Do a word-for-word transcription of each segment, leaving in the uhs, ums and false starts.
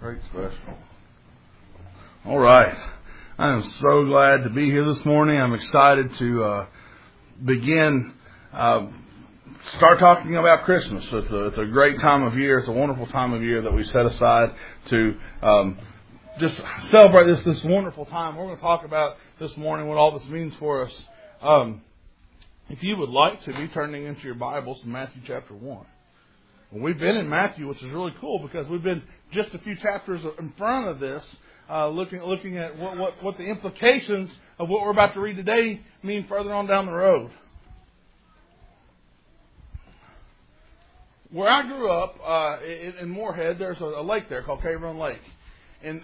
Great special. All right. I am so glad to be here this morning. I'm excited to uh, begin, uh, start talking about Christmas. It's a, it's a great time of year. It's a wonderful time of year that we set aside to um, just celebrate this this wonderful time. We're going to talk about this morning what all this means for us. Um, if you would like to be turning into your Bibles to Matthew chapter one. Well, we've been in Matthew, which is really cool because we've been just a few chapters in front of this, uh, looking looking at what, what, what the implications of what we're about to read today mean further on down the road. Where I grew up, uh, in, in Moorhead, there's a, a lake there called Cave Run Lake. And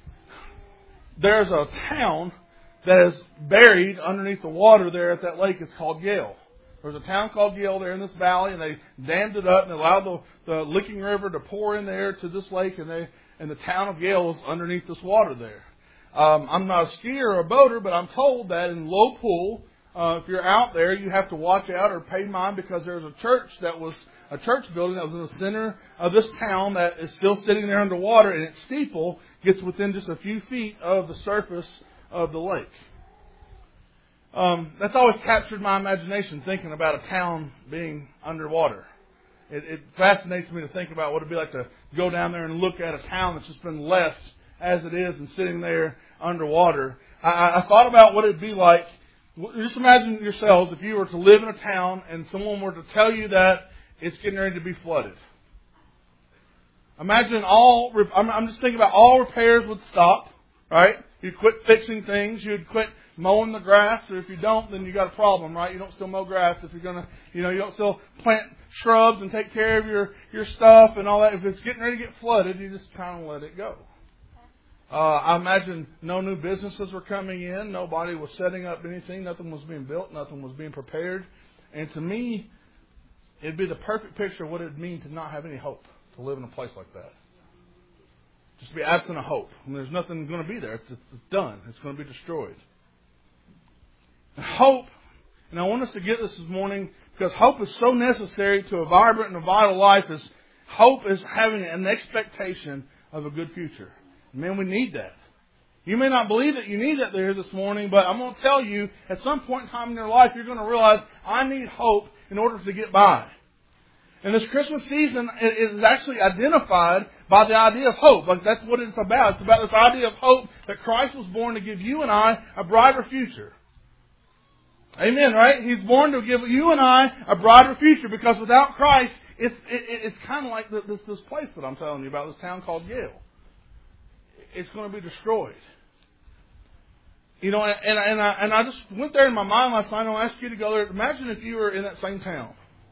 there's a town that is buried underneath the water there at that lake. It's called Yale. There's a town called Yale there in this valley, and they dammed it up and allowed the, the Licking River to pour in there to this lake, and they and the town of Yale is underneath this water there. Um, I'm not a skier or a boater, but I'm told that in Low Pool, uh, if you're out there, you have to watch out or pay mind because there's a church that was a church building that was in the center of this town that is still sitting there underwater, and its steeple gets within just a few feet of the surface of the lake. Um, that's always captured my imagination, thinking about a town being underwater. It, it fascinates me to think about what it'd be like to go down there and look at a town that's just been left as it is and sitting there underwater. I, I thought about what it'd be like. Just imagine yourselves if you were to live in a town and someone were to tell you that it's getting ready to be flooded. Imagine all, I'm just thinking about all repairs would stop, right? You'd quit fixing things. You'd quit mowing the grass. Or if you don't, then you got a problem, right? You don't still mow grass. If you're going to, you know, you don't still plant shrubs and take care of your, your stuff and all that. If it's getting ready to get flooded, you just kind of let it go. Uh, I imagine no new businesses were coming in. Nobody was setting up anything. Nothing was being built. Nothing was being prepared. And to me, it'd be the perfect picture of what it would mean to not have any hope, to live in a place like that. Just be absent of hope. I mean, there's nothing going to be there. It's, it's done. It's going to be destroyed. And hope, and I want us to get this this morning because hope is so necessary to a vibrant and a vital life. Is hope is having an expectation of a good future. Man, we need that. You may not believe that you need that there this morning, but I'm going to tell you, at some point in time in your life, you're going to realize I need hope in order to get by. And this Christmas season is actually identified by the idea of hope. Like that's what it's about. It's about this idea of hope that Christ was born to give you and I a brighter future. Amen, right? He's born to give you and I a brighter future because without Christ, it's it, it's kind of like this this place that I'm telling you about, this town called Yale. It's going to be destroyed. You know, and, and, and, I, and I just went there in my mind last night. I'll ask you to go there. Imagine if you were in that same town.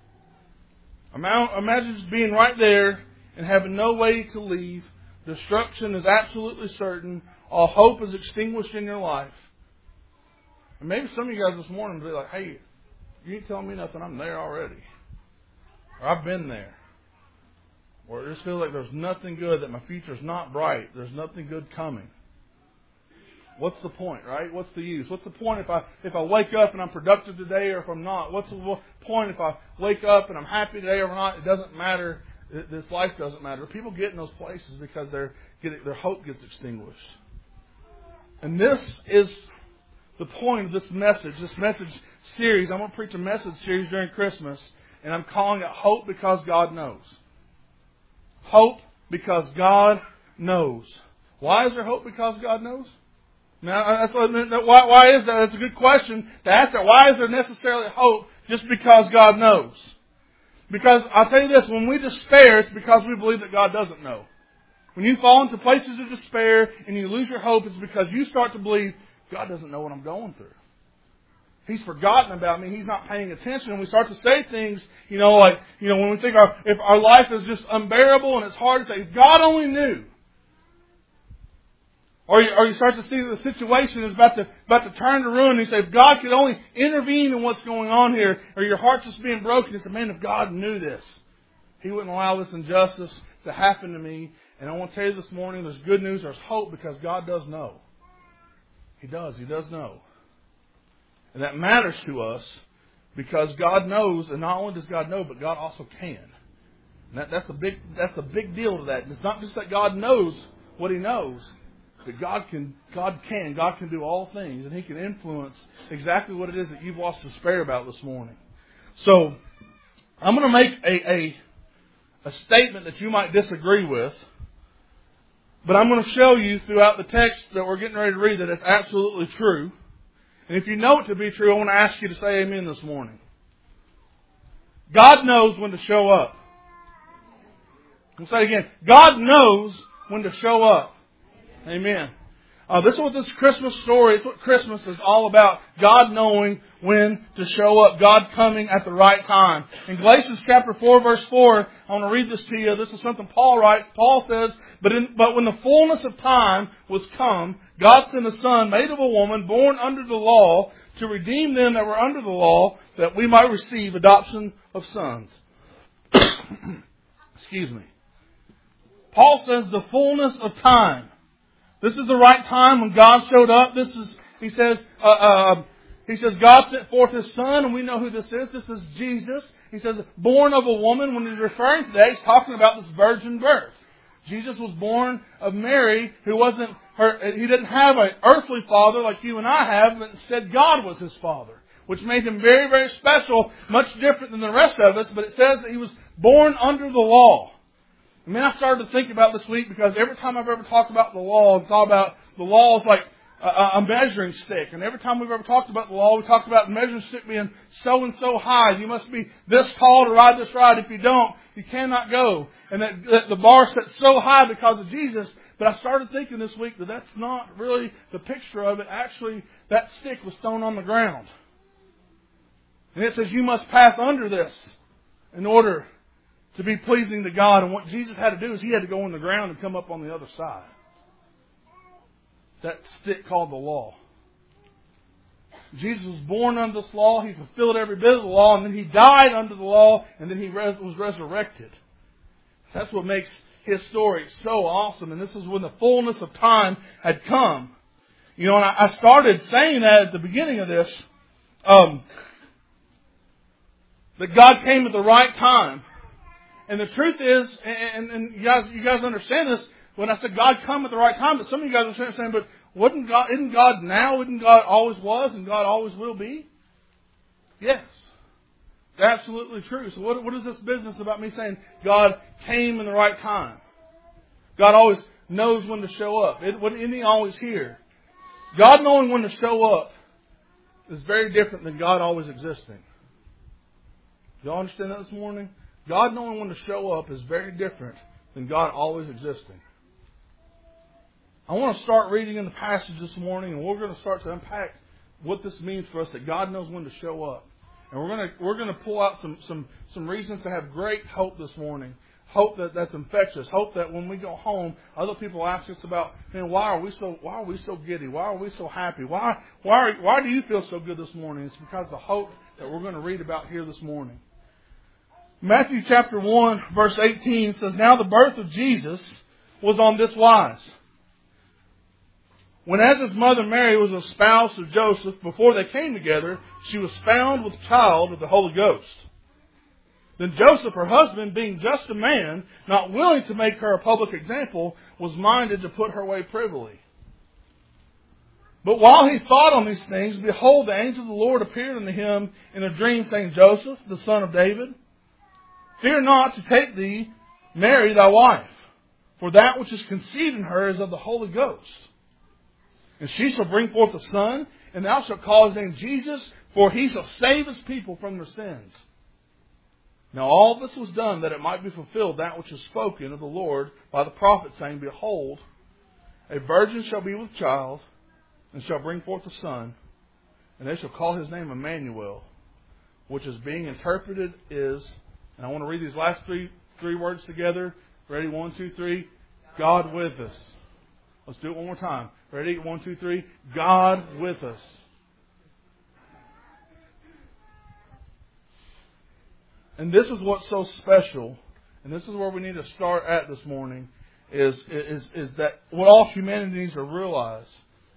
Imagine just being right there and having no way to leave. Destruction is absolutely certain. All hope is extinguished in your life. And maybe some of you guys this morning will be like, hey, you ain't telling me nothing. I'm there already. Or I've been there. Or it just feels like there's nothing good, that my future's not bright. There's nothing good coming. What's the point, right? What's the use? What's the point if I if I wake up and I'm productive today or if I'm not? What's the point if I wake up and I'm happy today or not? It doesn't matter. This life doesn't matter. People get in those places because their their hope gets extinguished. And this is the point of this message, this message series. I'm going to preach a message series during Christmas, and I'm calling it Hope Because God Knows. Hope because God knows. Why is there hope because God knows? Now, that's what, why, why is that? That's a good question to ask that. Why is there necessarily hope just because God knows? Because I'll tell you this, when we despair, it's because we believe that God doesn't know. When you fall into places of despair and you lose your hope, it's because you start to believe God doesn't know what I'm going through. He's forgotten about me. He's not paying attention. And we start to say things, you know, like, you know, when we think our, if our life is just unbearable and it's hard to say, if God only knew. Or you, or you start to see that the situation is about to about to turn to ruin. And you say, if God could only intervene in what's going on here, or your heart's just being broken, you say, man, if God knew this, He wouldn't allow this injustice to happen to me. And I want to tell you this morning, there's good news, there's hope, because God does know. He does. He does know. And that matters to us because God knows, and not only does God know, but God also can. And that, that's a big that's a big deal to that. It's not just that God knows what he knows. But God can, God can, God can do all things, and He can influence exactly what it is that you've lost despair about this morning. So, I'm going to make a, a, a statement that you might disagree with, but I'm going to show you throughout the text that we're getting ready to read that it's absolutely true. And if you know it to be true, I want to ask you to say amen this morning. God knows when to show up. I'll say it again. God knows when to show up. Amen. Uh, this is what this Christmas story, it's what Christmas is all about. God knowing when to show up. God coming at the right time. In Galatians chapter four, verse four, I want to read this to you. This is something Paul writes. Paul says, But, in, but when the fullness of time was come, God sent a Son, made of a woman, born under the law, to redeem them that were under the law, that we might receive adoption of sons. Excuse me. Paul says the fullness of time. This is the right time when God showed up. This is, he says, uh, uh, he says God sent forth His Son, and we know who this is. This is Jesus. He says, born of a woman. When he's referring to that, he's talking about this virgin birth. Jesus was born of Mary, who wasn't her. He didn't have an earthly father like you and I have, but instead God was His father, which made Him very, very special, much different than the rest of us. But it says that He was born under the law. I mean, I started to think about this week because every time I've ever talked about the law, I've thought about the law is like a, a measuring stick. And every time we've ever talked about the law, we talked about the measuring stick being so and so high. You must be this tall to ride this ride. If you don't, you cannot go. And that, that the bar set so high because of Jesus. But I started thinking this week that that's not really the picture of it. Actually, that stick was thrown on the ground. And it says you must pass under this in order to be pleasing to God. And what Jesus had to do is He had to go on the ground and come up on the other side. That stick called the law. Jesus was born under this law. He fulfilled every bit of the law. And then He died under the law. And then He res- was resurrected. That's what makes His story so awesome. And this is when the fullness of time had come. You know, and I, I started saying that at the beginning of this. Um, that God came at the right time. And the truth is, and, and you guys, you guys understand this, when I said God come at the right time, but some of you guys are saying, but wouldn't God, isn't God now, isn't God always was, and God always will be? Yes. It's absolutely true. So what, what is this business about me saying God came in the right time? God always knows when to show up. It, isn't He always here? God knowing when to show up is very different than God always existing. Y'all understand that this morning? God knowing when to show up is very different than God always existing. I want to start reading in the passage this morning, and we're going to start to unpack what this means for us, that God knows when to show up. And we're going to we're going to pull out some some some reasons to have great hope this morning. Hope that, that's infectious. Hope that when we go home, other people ask us about, man, why are we so why are we so giddy? Why are we so happy? Why why are, why do you feel so good this morning? It's because of the hope that we're going to read about here this morning. Matthew chapter one, verse eighteen says, Now the birth of Jesus was on this wise. When as His mother Mary was a spouse of Joseph, before they came together, she was found with child of the Holy Ghost. Then Joseph, her husband, being just a man, not willing to make her a public example, was minded to put her away privily. But while he thought on these things, behold, the angel of the Lord appeared unto him in a dream, saying, Joseph, the son of David, fear not to take thee Mary thy wife, for that which is conceived in her is of the Holy Ghost. And she shall bring forth a son, and thou shalt call his name Jesus, for he shall save his people from their sins. Now all this was done that it might be fulfilled that which is spoken of the Lord by the prophet, saying, Behold, a virgin shall be with child, and shall bring forth a son, and they shall call his name Emmanuel, which is being interpreted is, and I want to read these last three three words together. Ready? One, two, three. God with us. Let's do it one more time. Ready? One, two, three. God with us. And this is what's so special, and this is where we need to start at this morning, is, is, is that what all humanity needs to realize.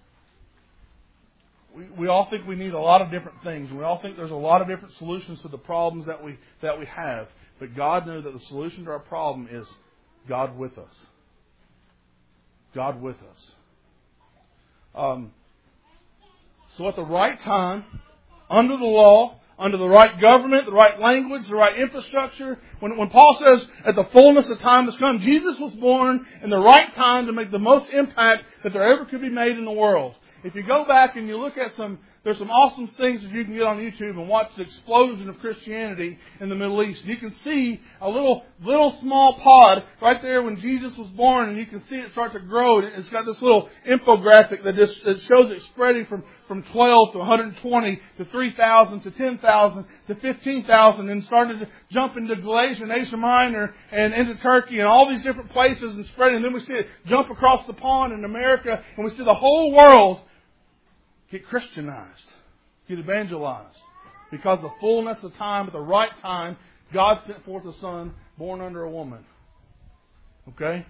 We, we all think we need a lot of different things. We all think there's a lot of different solutions to the problems that we that we have. But God knows that the solution to our problem is God with us. God with us. Um, so at the right time, under the law, under the right government, the right language, the right infrastructure, when, when Paul says at the fullness of time has come, Jesus was born in the right time to make the most impact that there ever could be made in the world. If you go back and you look at some, there's some awesome things that you can get on YouTube and watch the explosion of Christianity in the Middle East. You can see a little, little small pod right there when Jesus was born, and you can see it start to grow. It's got this little infographic that just that shows it spreading from, from twelve to one hundred twenty to three thousand to ten thousand to fifteen thousand, and started to jump into Galatia and Asia Minor and into Turkey and all these different places and spreading. And then we see it jump across the pond in America, and we see the whole world get Christianized, get evangelized. Because the fullness of time, at the right time, God sent forth a Son born under a woman. Okay?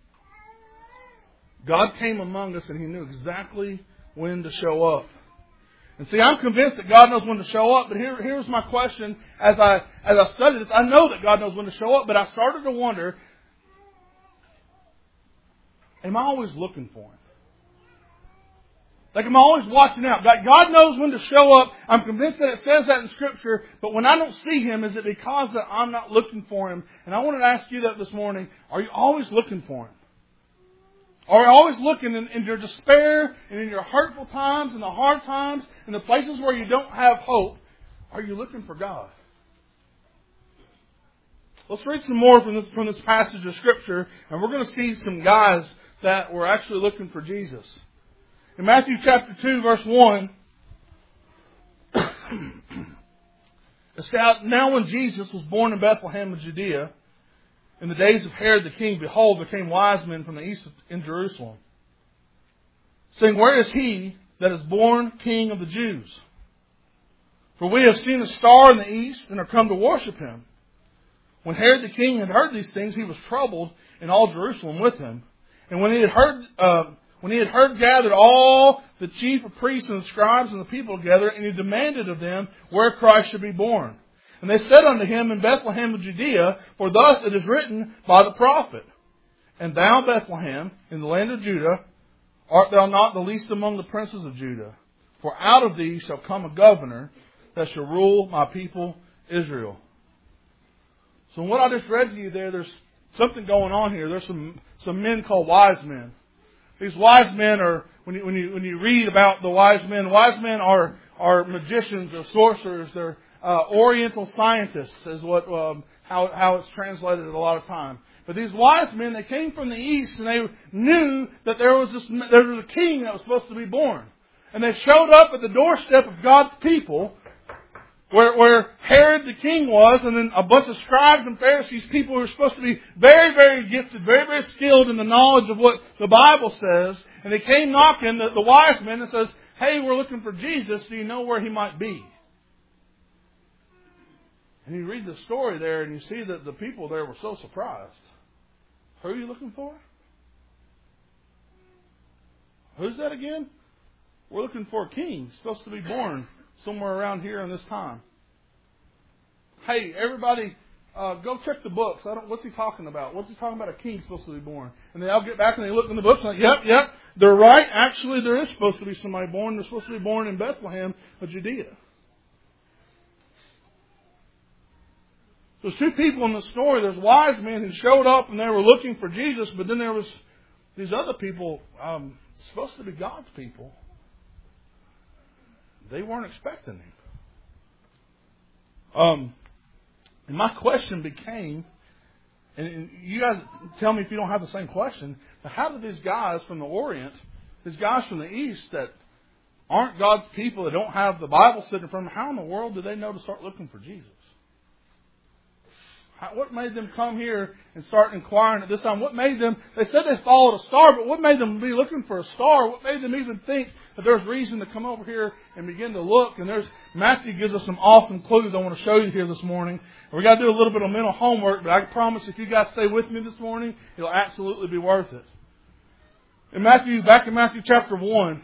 God came among us and He knew exactly when to show up. And see, I'm convinced that God knows when to show up, but here, here's my question as I as I studied this. I know that God knows when to show up, but I started to wonder, am I always looking for Him? Like, I'm always watching out. God, God knows when to show up. I'm convinced that it says that in Scripture. But when I don't see Him, is it because that I'm not looking for Him? And I wanted to ask you that this morning. Are you always looking for Him? Are you always looking in, in your despair and in your hurtful times and the hard times and the places where you don't have hope? Are you looking for God? Let's read some more from this, from this passage of Scripture. And we're going to see some guys that were actually looking for Jesus. In Matthew chapter two, verse one, it's now when Jesus was born in Bethlehem of Judea, in the days of Herod the king, behold, there came wise men from the east in Jerusalem, saying, where is he that is born King of the Jews? For we have seen a star in the east and are come to worship him. When Herod the king had heard these things, he was troubled, and all Jerusalem with him. And when he had heard... Uh, When he had heard gathered all the chief of priests and the scribes and the people together, and he demanded of them where Christ should be born. And they said unto him, in Bethlehem of Judea, for thus it is written by the prophet, and thou, Bethlehem, in the land of Judah, art thou not the least among the princes of Judah? For out of thee shall come a governor that shall rule my people Israel. So in what I just read to you there, there's something going on here. There's some, some men called wise men. These wise men are, when you, when you, when you read about the wise men, wise men are, are magicians or sorcerers. They're uh, Oriental scientists is what, um, how, how it's translated a lot of time. But these wise men, they came from the east and they knew that there was this, there was a king that was supposed to be born. And they showed up at the doorstep of God's people, Where, where Herod the king was, and then a bunch of scribes and Pharisees, people who are supposed to be very, very gifted, very, very skilled in the knowledge of what the Bible says. And they came knocking, the, the wise men, and says, hey, we're looking for Jesus. Do you know where he might be? And you read the story there, and you see that the people there were so surprised. Who are you looking for? Who's that again? We're looking for a king. He's supposed to be born somewhere around here in this time. Hey, everybody, uh, go check the books. I don't. What's he talking about? What's he talking about? A king supposed to be born? And they all get back and they look in the books and like, yep, yep, they're right. Actually, there is supposed to be somebody born. They're supposed to be born in Bethlehem of Judea. There's two people in the story. There's wise men who showed up and they were looking for Jesus, but then there was these other people, um, supposed to be God's people. They weren't expecting him. Um, and my question became, and you guys tell me if you don't have the same question, but how did these guys from the Orient, these guys from the East that aren't God's people, that don't have the Bible sitting in front of them, how in the world did they know to start looking for Jesus? How, what made them come here and start inquiring at this time? What made them, they said they followed a star, but what made them be looking for a star? What made them even think that there's reason to come over here and begin to look? And there's, Matthew gives us some awesome clues I want to show you here this morning. And we got to do a little bit of mental homework, but I promise if you guys stay with me this morning, it'll absolutely be worth it. In Matthew, back in Matthew chapter one,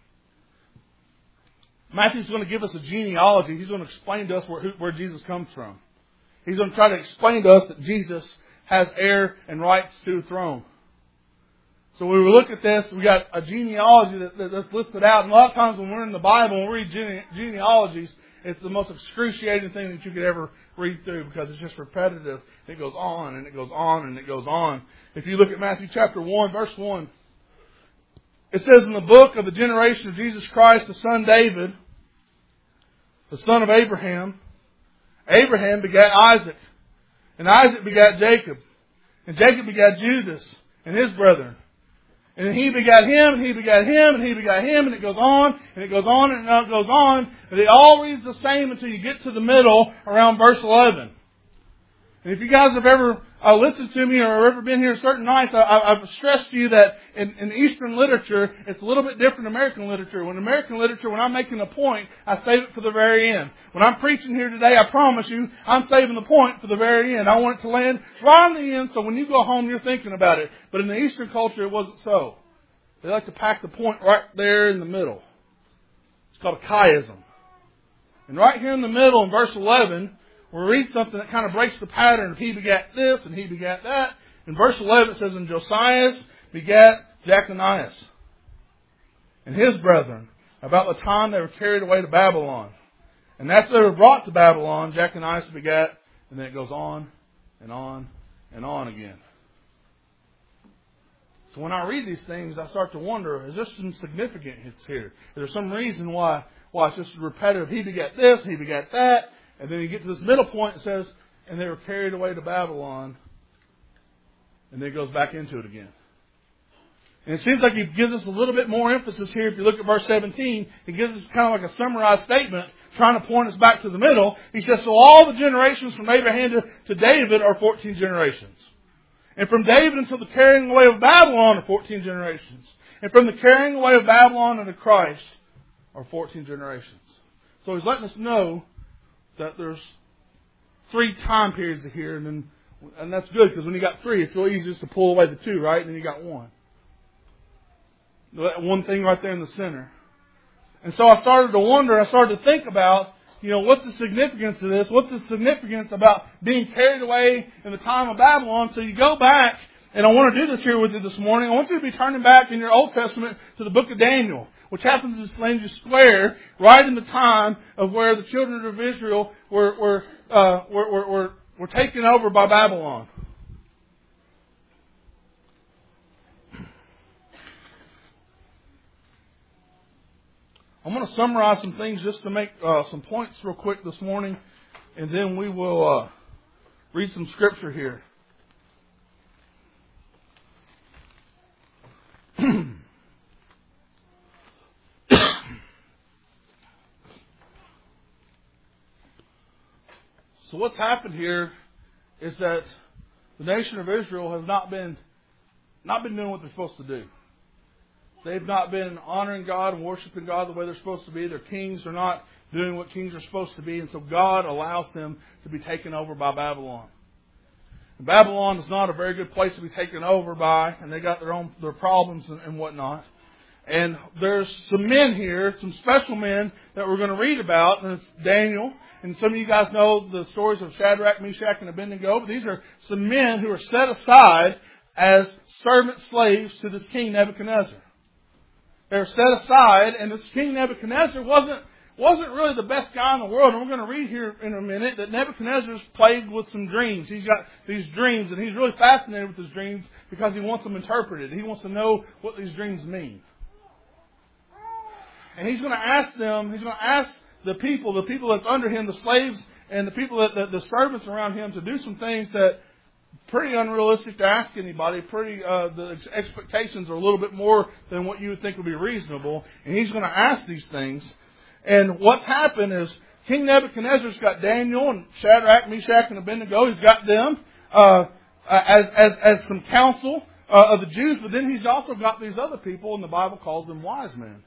Matthew's going to give us a genealogy. He's going to explain to us where, where Jesus comes from. He's going to try to explain to us that Jesus has heir and rights to the throne. So when we look at this, we got a genealogy that, that, that's listed out. And a lot of times when we're in the Bible and we read gene, genealogies, it's the most excruciating thing that you could ever read through because it's just repetitive. It goes on and it goes on and it goes on. If you look at Matthew chapter one, verse one, it says in the book of the generation of Jesus Christ, the son David, the son of Abraham, Abraham begat Isaac, and Isaac begat Jacob, and Jacob begat Judas and his brethren. And he begat him, and he begat him, and he begat him, and it goes on, and it goes on, and it goes on. And it all reads the same until you get to the middle around verse eleven. And if you guys have ever uh, listened to me or ever been here certain nights, I, I've stressed to you that in, in Eastern literature, it's a little bit different than American literature. When American literature, when I'm making a point, I save it for the very end. When I'm preaching here today, I promise you, I'm saving the point for the very end. I want it to land right on the end, so when you go home, you're thinking about it. But in the Eastern culture, it wasn't so. They like to pack the point right there in the middle. It's called a chiasm. And right here in the middle, in verse eleven, we read something that kind of breaks the pattern of he begat this and he begat that. In verse eleven it says, and Josias begat Jeconias and his brethren about the time they were carried away to Babylon. And after they were brought to Babylon, Jeconias begat, and then it goes on and on and on again. So when I read these things, I start to wonder, is there some significance here? Is there some reason why, why it's just repetitive? He begat this, he begat that. And then you get to this middle point, it says, and they were carried away to Babylon. And then it goes back into it again. And it seems like he gives us a little bit more emphasis here. If you look at verse seventeen, he gives us kind of like a summarized statement, trying to point us back to the middle. He says, so all the generations from Abraham to, to David are fourteen generations. And from David until the carrying away of Babylon are fourteen generations. And from the carrying away of Babylon unto Christ are fourteen generations. So he's letting us know that there's three time periods here, and then, and that's good because when you got three, it's real easy just to pull away the two, right? And then you got one. That one thing right there in the center. And so I started to wonder, I started to think about, you know, what's the significance of this? What's the significance about being carried away in the time of Babylon? So you go back, and I want to do this here with you this morning. I want you to be turning back in your Old Testament to the book of Daniel, which happens to land you square right in the time of where the children of Israel were were uh, were, were, were, were taken over by Babylon. I'm going to summarize some things just to make uh, some points real quick this morning, and then we will uh, read some scripture here. So what's happened here is that the nation of Israel has not been not been doing what they're supposed to do. They've not been honoring God and worshiping God the way they're supposed to be. Their kings are not doing what kings are supposed to be. And so God allows them to be taken over by Babylon. And Babylon is not a very good place to be taken over by. And they got their own their problems and, and whatnot. And there's some men here, some special men that we're going to read about. And it's Daniel. And some of you guys know the stories of Shadrach, Meshach, and Abednego. But these are some men who are set aside as servant slaves to this king Nebuchadnezzar. They're set aside, and this king Nebuchadnezzar wasn't wasn't really the best guy in the world. And we're going to read here in a minute that Nebuchadnezzar's plagued with some dreams. He's got these dreams, and he's really fascinated with his dreams because he wants them interpreted. He wants to know what these dreams mean. And he's going to ask them, he's going to ask the people, the people that's under him, the slaves, and the people that the, the servants around him to do some things that pretty unrealistic to ask anybody. Pretty, uh, the expectations are a little bit more than what you would think would be reasonable. And he's going to ask these things. And what's happened is King Nebuchadnezzar's got Daniel and Shadrach, Meshach, and Abednego. He's got them uh, as, as as some counsel uh, of the Jews. But then he's also got these other people, and the Bible calls them wise men.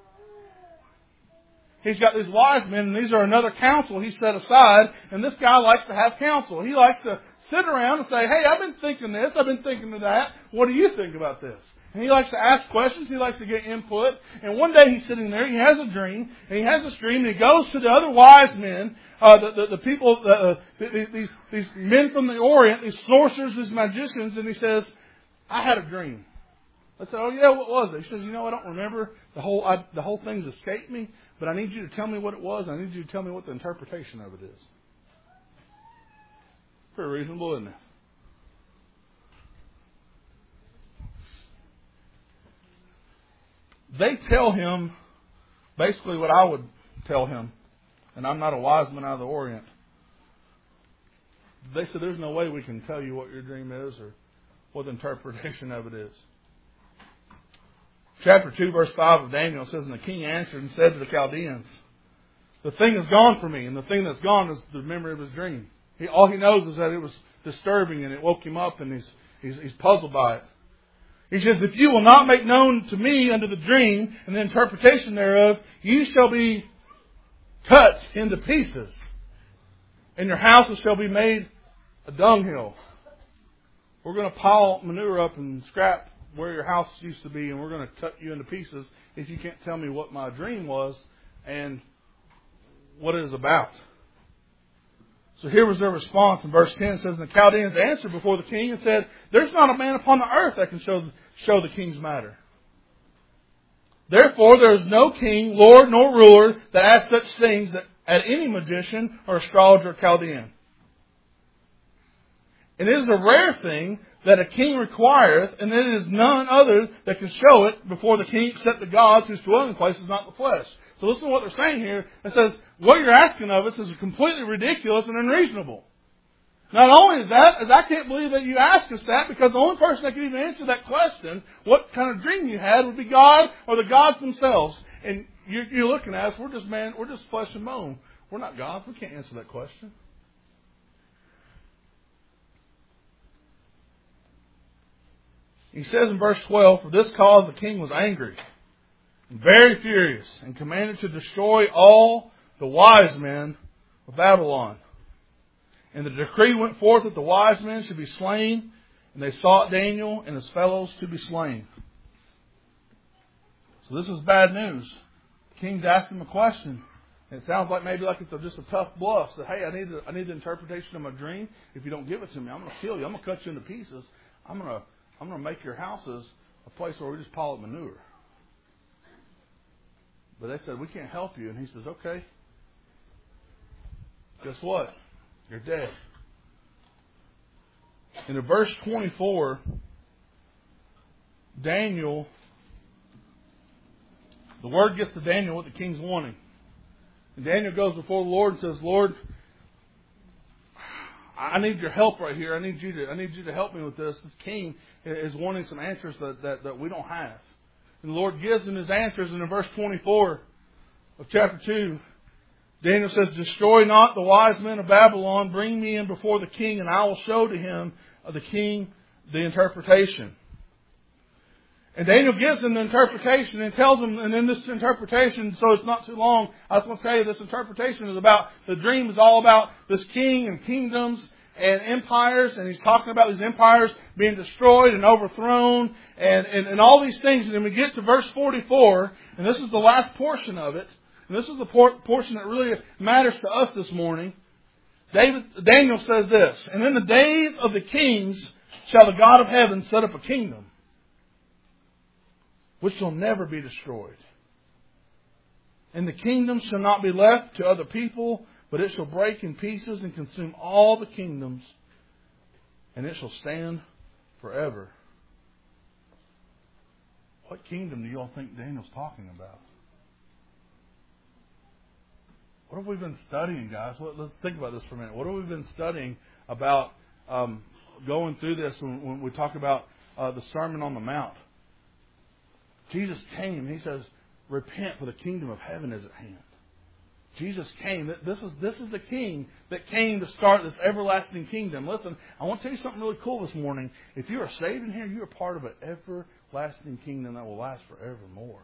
He's got these wise men, and these are another counsel he set aside. And this guy likes to have counsel. He likes to sit around and say, hey, I've been thinking this, I've been thinking of that. What do you think about this? And he likes to ask questions. He likes to get input. And one day he's sitting there, he has a dream, and he has this dream, and he goes to the other wise men, uh, the, the, the people, uh, the, these, these men from the Orient, these sorcerers, these magicians, and he says, I had a dream. I said, oh yeah, what was it? He says, you know, I don't remember. The whole I, the whole thing's escaped me, but I need you to tell me what it was. I need you to tell me what the interpretation of it is. Pretty reasonable, isn't it? They tell him basically what I would tell him, and I'm not a wise man out of the Orient. They said, there's no way we can tell you what your dream is or what the interpretation of it is. Chapter two, verse five of Daniel says, and the king answered and said to the Chaldeans, the thing is gone from me, and the thing that's gone is the memory of his dream. He, all he knows is that it was disturbing and it woke him up, and he's, he's, he's puzzled by it. He says, if you will not make known to me unto the dream and the interpretation thereof, you shall be cut into pieces, and your houses shall be made a dunghill. We're going to pile manure up and scrap where your house used to be, and we're going to cut you into pieces if you can't tell me what my dream was and what it is about. So here was their response in verse ten. It says, and the Chaldeans answered before the king and said, there's not a man upon the earth that can show, show the king's matter. Therefore there is no king, lord, nor ruler that asks such things at any magician or astrologer or Chaldean. And it is a rare thing that a king requireth, and that it is none other that can show it before the king except the gods whose dwelling place is not the flesh. So listen to what they're saying here. It says, what you're asking of us is completely ridiculous and unreasonable. Not only is that, as I can't believe that you asked us that, because the only person that can even answer that question, what kind of dream you had, would be God or the gods themselves. And you're, you're looking at us, we're just man, we're just flesh and bone. We're not gods. We can't answer that question. He says in verse twelve, for this cause the king was angry, and very furious, and commanded to destroy all the wise men of Babylon. And the decree went forth that the wise men should be slain, and they sought Daniel and his fellows to be slain. So this is bad news. The king's asking him a question. And it sounds like maybe like it's a, just a tough bluff. So, hey, I need, a, I need the interpretation of my dream. If you don't give it to me, I'm going to kill you. I'm going to cut you into pieces. I'm going to I'm going to make your houses a place where we just pile up manure. But they said, we can't help you. And he says, okay. Guess what? You're dead. In verse twenty-four, Daniel, the word gets to Daniel what the king's wanting. And Daniel goes before the Lord and says, Lord, I need your help right here. I need you to I need you to help me with this. This king is wanting some answers that, that, that we don't have. And the Lord gives him his answers. And in verse twenty-four of chapter two, Daniel says, destroy not the wise men of Babylon. Bring me in before the king, and I will show to him, uh, the king, the interpretation. And Daniel gives him the interpretation and tells him, and in this interpretation, so it's not too long, I just want to tell you this interpretation is about, the dream is all about this king and kingdoms and empires, and he's talking about these empires being destroyed and overthrown and, and, and all these things. And then we get to verse forty-four, and this is the last portion of it, and this is the por- portion that really matters to us this morning. David, Daniel says this, and in the days of the kings shall the God of heaven set up a kingdom which shall never be destroyed. And the kingdom shall not be left to other people, but it shall break in pieces and consume all the kingdoms, and it shall stand forever. What kingdom do you all think Daniel's talking about? What have we been studying, guys? Let's think about this for a minute. What have we been studying about um, going through this when, when we talk about uh, the Sermon on the Mount? Jesus came and He says, repent, for the kingdom of heaven is at hand. Jesus came. This is, this is the King that came to start this everlasting kingdom. Listen, I want to tell you something really cool this morning. If you are saved in here, you are part of an everlasting kingdom that will last forevermore.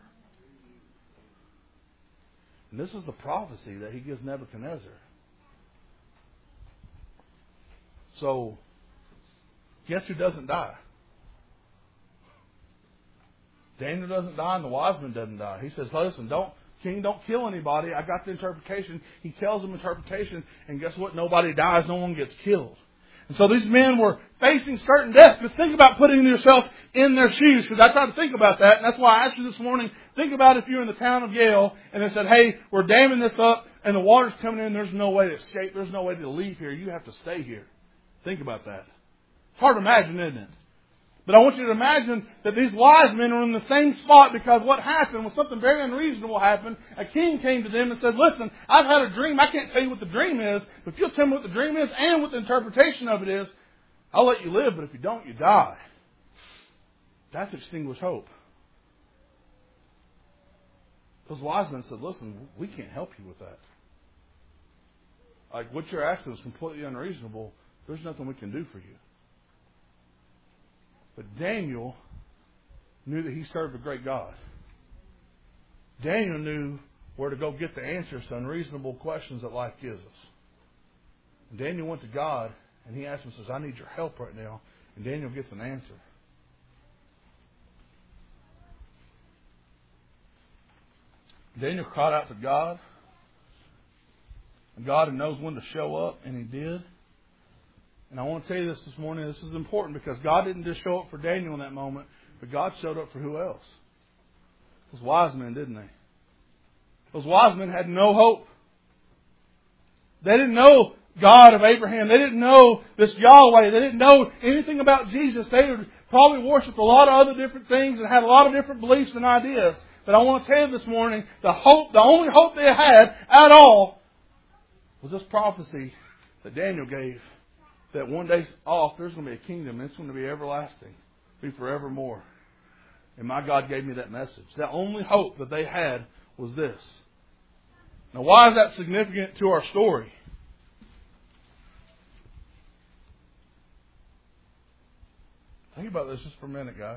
And this is the prophecy that He gives Nebuchadnezzar. So, guess who doesn't die? Daniel doesn't die and the wise man doesn't die. He says, listen, don't, King, don't kill anybody. I got the interpretation. He tells them interpretation, and guess what? Nobody dies. No one gets killed. And so these men were facing certain death. But think about putting yourself in their shoes, because I tried to think about that. And that's why I asked you this morning, think about if you're in the town of Yale and they said, hey, we're damming this up and the water's coming in. There's no way to escape. There's no way to leave here. You have to stay here. Think about that. It's hard to imagine, isn't it? But I want you to imagine that these wise men are in the same spot, because what happened was something very unreasonable happened. A king came to them and said, listen, I've had a dream. I can't tell you what the dream is, but if you'll tell me what the dream is and what the interpretation of it is, I'll let you live, but if you don't, you die. That's extinguished hope. Those wise men said, listen, we can't help you with that. Like, what you're asking is completely unreasonable. There's nothing we can do for you. But Daniel knew that he served a great God. Daniel knew where to go get the answers to unreasonable questions that life gives us. And Daniel went to God and he asked him, says, I need your help right now. And Daniel gets an answer. Daniel cried out to God. And God knows when to show up, and he did. And I want to tell you this this morning. This is important because God didn't just show up for Daniel in that moment, but God showed up for who else? Those wise men, didn't they? Those wise men had no hope. They didn't know God of Abraham. They didn't know this Yahweh. They didn't know anything about Jesus. They would probably worshiped a lot of other different things and had a lot of different beliefs and ideas. But I want to tell you this morning, the hope, the only hope they had at all was this prophecy that Daniel gave. That one day off, there's going to be a kingdom, and it's going to be everlasting, be forevermore. And my God gave me that message. The only hope that they had was this. Now, why is that significant to our story? Think about this just for a minute, guys.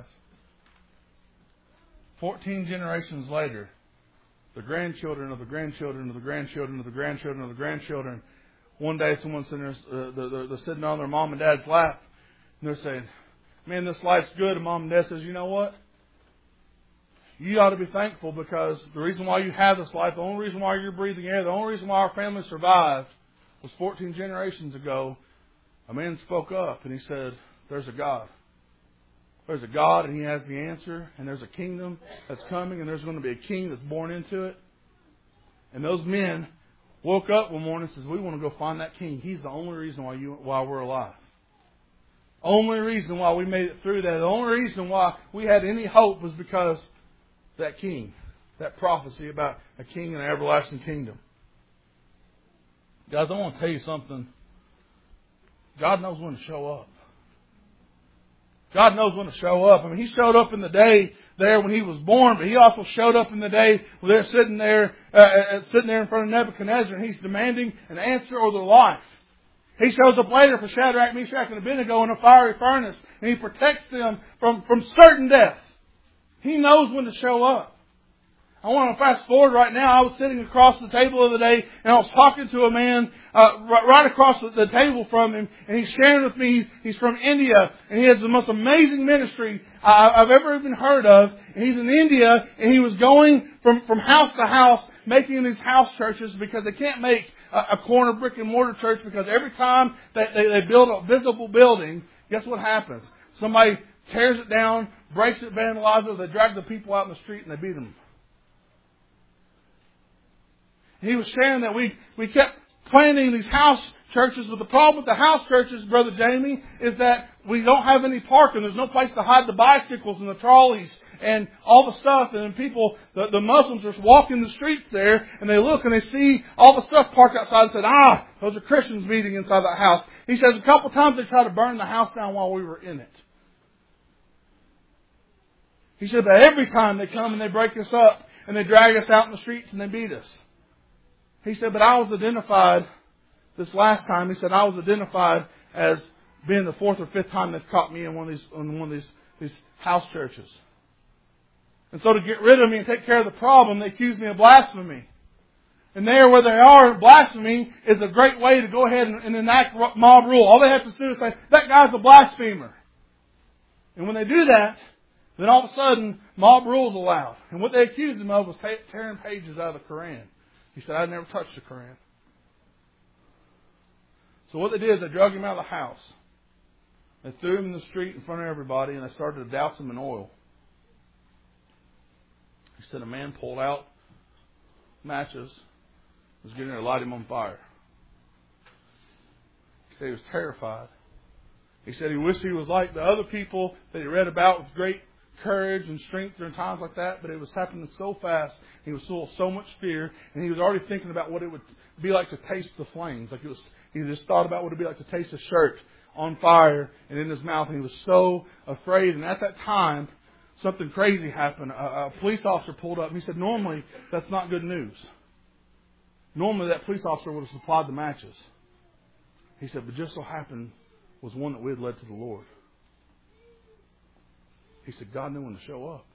Fourteen generations later, the grandchildren of the grandchildren of the grandchildren of the grandchildren of the grandchildren. One day, someone's sitting there, uh, they're, they're sitting on their mom and dad's lap, and they're saying, man, this life's good. And mom and dad says, you know what? You ought to be thankful, because the reason why you have this life, the only reason why you're breathing air, the only reason why our family survived was fourteen generations ago. A man spoke up and he said, there's a God. There's a God and He has the answer, and there's a kingdom that's coming, and there's going to be a king that's born into it. And those men woke up one morning and says, we want to go find that king. He's the only reason why you why we're alive. Only reason why we made it through that. The only reason why we had any hope was because that king, that prophecy about a king and an everlasting kingdom. Guys, I want to tell you something. God knows when to show up. God knows when to show up. I mean, He showed up in the day there when He was born, but He also showed up in the day when they're sitting there, uh, sitting there in front of Nebuchadnezzar, and He's demanding an answer or their life. He shows up later for Shadrach, Meshach, and Abednego in a fiery furnace, and He protects them from, from certain deaths. He knows when to show up. I want to fast forward right now. I was sitting across the table the other day, and I was talking to a man uh, right across the, the table from him, and he's sharing with me. He's, he's from India, and he has the most amazing ministry I, I've ever even heard of. And he's in India, and he was going from, from house to house, making these house churches, because they can't make a, a corner brick and mortar church, because every time they, they, they build a visible building, guess what happens? Somebody tears it down, breaks it, vandalizes it, they drag the people out in the street, and they beat them. He was sharing that we, we kept planting these house churches, but the problem with the house churches, Brother Jamie, is that we don't have any parking. There's no place to hide the bicycles and the trolleys and all the stuff. And then people, the, the Muslims are walking the streets there, and they look and they see all the stuff parked outside and said, ah, those are Christians meeting inside that house. He says a couple times they tried to burn the house down while we were in it. He said, but every time they come and they break us up and they drag us out in the streets and they beat us. He said, but I was identified this last time. He said, I was identified as being the fourth or fifth time they've caught me in one of these, in one of these, these house churches. And so to get rid of me and take care of the problem, they accused me of blasphemy. And there where they are, blasphemy is a great way to go ahead and, and enact mob rule. All they have to do is say, that guy's a blasphemer. And when they do that, then all of a sudden, mob rule is allowed. And what they accused him of was tearing pages out of the Quran. He said, I never touched the Quran. So what they did is they drug him out of the house. They threw him in the street in front of everybody, and they started to douse him in oil. He said a man pulled out matches, was getting ready to light him on fire. He said he was terrified. He said he wished he was like the other people that he read about with great courage and strength during times like that, but it was happening so fast. He was full of so much fear, and he was already thinking about what it would be like to taste the flames. Like it was, he just thought about what it would be like to taste a shirt on fire and in his mouth, and he was so afraid. And at that time, something crazy happened. A, a police officer pulled up, and he said, normally, that's not good news. Normally, that police officer would have supplied the matches. He said, but just so happened was one that we had led to the Lord. He said, God knew when to show up.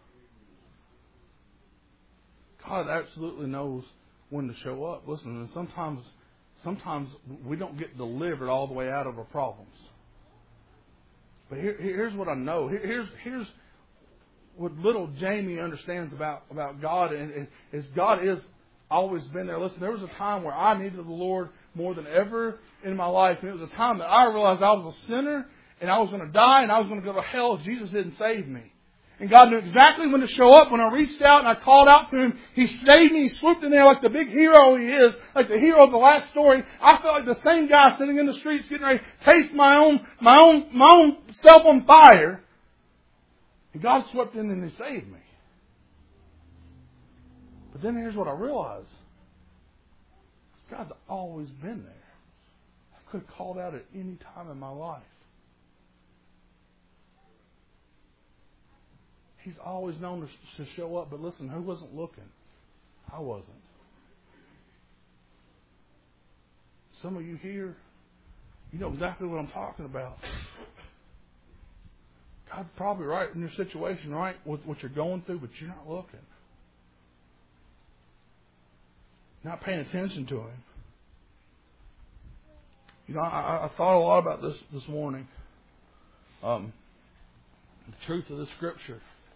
God absolutely knows when to show up. Listen, and sometimes, sometimes we don't get delivered all the way out of our problems. But here, here's what I know. Here, here's, here's what little Jamie understands about, about God, and, and is God is always been there. Listen, there was a time where I needed the Lord more than ever in my life, and it was a time that I realized I was a sinner, and I was going to die, and I was going to go to hell if Jesus didn't save me. And God knew exactly when to show up. When I reached out and I called out to Him, He saved me. He swooped in there like the big hero He is, like the hero of the last story. I felt like the same guy sitting in the streets getting ready to taste my own, my own, my own self on fire. And God swept in and He saved me. But then here's what I realized. God's always been there. I could have called out at any time in my life. He's always known to, to show up, but listen, who wasn't looking? I wasn't. Some of you here, you know exactly what I'm talking about. God's probably right in your situation, right, with what you're going through, but you're not looking. Not paying attention to Him. You know, I, I thought a lot about this this morning. Um, the truth of the Scripture.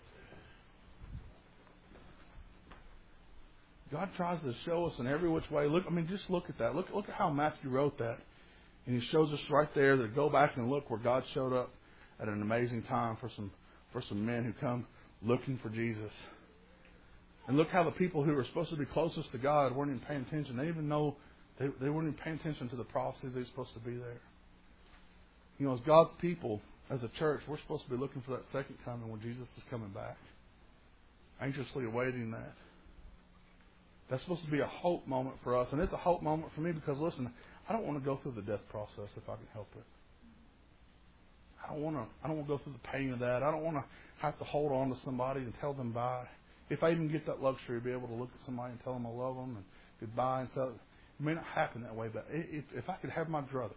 God tries to show us in every which way. Look, I mean, just look at that. Look, look at how Matthew wrote that, and he shows us right there to go back and look where God showed up at an amazing time for some for some men who come looking for Jesus. And look how the people who were supposed to be closest to God weren't even paying attention. They didn't even know they they weren't even paying attention to the prophecies they were supposed to be there. You know, as God's people, as a church, we're supposed to be looking for that second coming when Jesus is coming back, anxiously awaiting that. That's supposed to be a hope moment for us. And it's a hope moment for me because, listen, I don't want to go through the death process if I can help it. I don't want to I don't want to go through the pain of that. I don't want to have to hold on to somebody and tell them bye. If I even get that luxury to be able to look at somebody and tell them I love them and goodbye and so, it may not happen that way, but if, if I could have my druthers,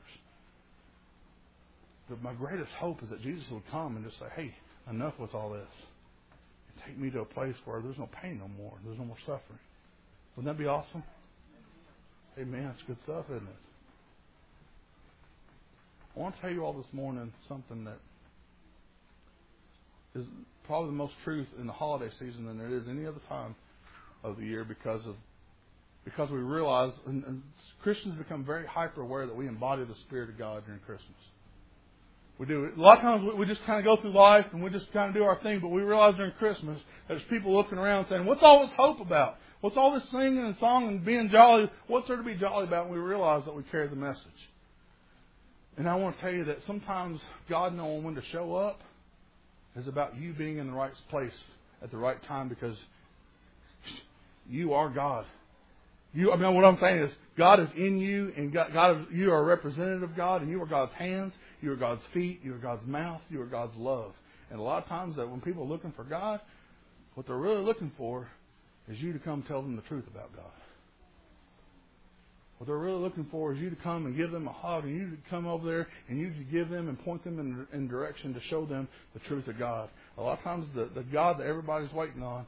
but my greatest hope is that Jesus would come and just say, hey, enough with all this. And take me to a place where there's no pain no more. There's no more suffering. Wouldn't that be awesome? Amen. It's good stuff, isn't it? I want to tell you all this morning something that is probably the most truth in the holiday season than there is any other time of the year because of because we realize, and, and Christians become very hyper aware that we embody the Spirit of God during Christmas. We do. A lot of times we just kind of go through life and we just kind of do our thing, but we realize during Christmas that there's people looking around saying, what's all this hope about? What's all this singing and song and being jolly? What's there to be jolly about? And we realize that we carry the message. And I want to tell you that sometimes God knowing when to show up is about you being in the right place at the right time because you are God. You, I mean, what I'm saying is God is in you, and God, God is, you are a representative of God, and you are God's hands, you are God's feet, you are God's mouth, you are God's love. And a lot of times that when people are looking for God, what they're really looking for is you to come tell them the truth about God. What they're really looking for is you to come and give them a hug, and you to come over there and you to give them and point them in, in direction to show them the truth of God. A lot of times the, the God that everybody's waiting on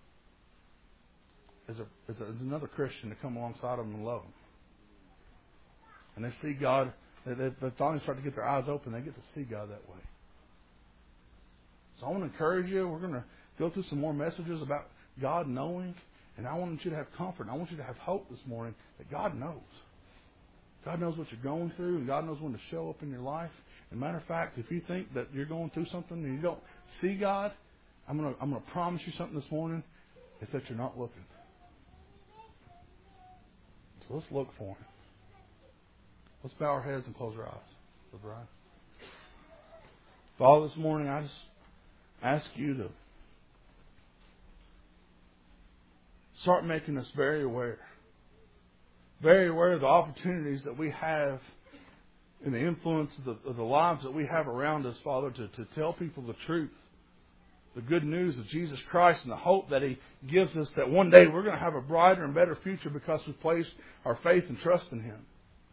is, a, is, a, is another Christian to come alongside them and love them. And they see God, they, they, they finally start to get their eyes open, they get to see God that way. So I want to encourage you, we're going to go through some more messages about God knowing. And I want you to have comfort. I want you to have hope this morning that God knows. God knows what you're going through, and God knows when to show up in your life. As a matter of fact, if you think that you're going through something and you don't see God, I'm going to I'm going to promise you something this morning. It's that you're not looking. So let's look for Him. Let's bow our heads and close our eyes. Brother Brian. Father, this morning I just ask you to start making us very aware. Very aware of the opportunities that we have and the influence of the, of the lives that we have around us, Father, to, to tell people the truth. The good news of Jesus Christ and the hope that He gives us that one day we're going to have a brighter and better future because we've placed our faith and trust in Him.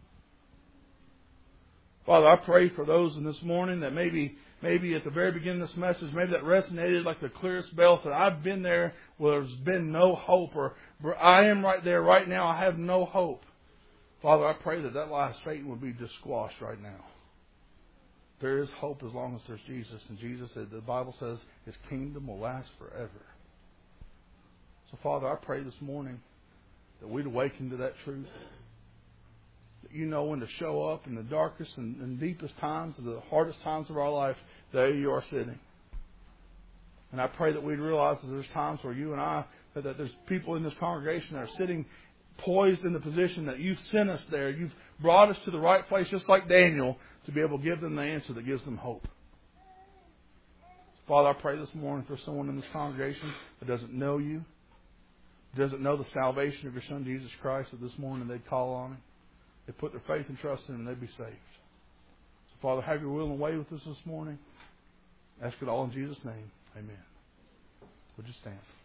Father, I pray for those in this morning that maybe maybe at the very beginning of this message, maybe that resonated like the clearest bell, that I've been there where there's been no hope, or I am right there right now, I have no hope. Father, I pray that that lie of Satan would be just squashed right now. There is hope as long as there's Jesus. And Jesus said, the Bible says His kingdom will last forever. So Father, I pray this morning that we'd awaken to that truth. That you know when to show up in the darkest and, and deepest times, the hardest times of our life, there you are sitting. And I pray that we'd realize that there's times where you and I, that, that there's people in this congregation that are sitting poised in the position that you've sent us there. You've brought us to the right place, just like Daniel, to be able to give them the answer that gives them hope. Father, I pray this morning for someone in this congregation that doesn't know you, doesn't know the salvation of your Son, Jesus Christ, that this morning they'd call on Him. They put their faith and trust in Him and they'd be saved. So, Father, have your will and way with us this morning. Ask it all in Jesus' name. Amen. Would you stand?